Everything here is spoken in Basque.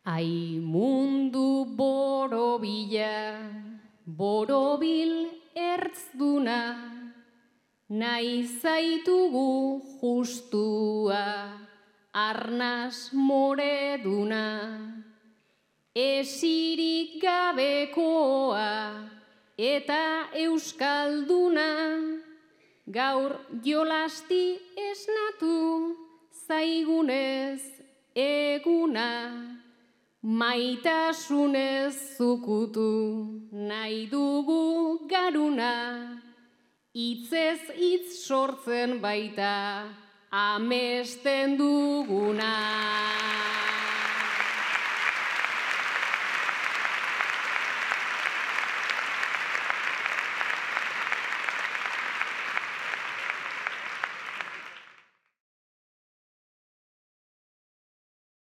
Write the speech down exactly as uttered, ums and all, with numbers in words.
Ai mundu borobila, borobil ertzduna, nahi zaitugu justua, arnaz moreduna, esirik gabekoa eta euskalduna, gaur jolasti esnatu zaigunez eguna, maitasunez zukutu nahi dugu garuna, hitzez hitz sortzen baita amesten duguna.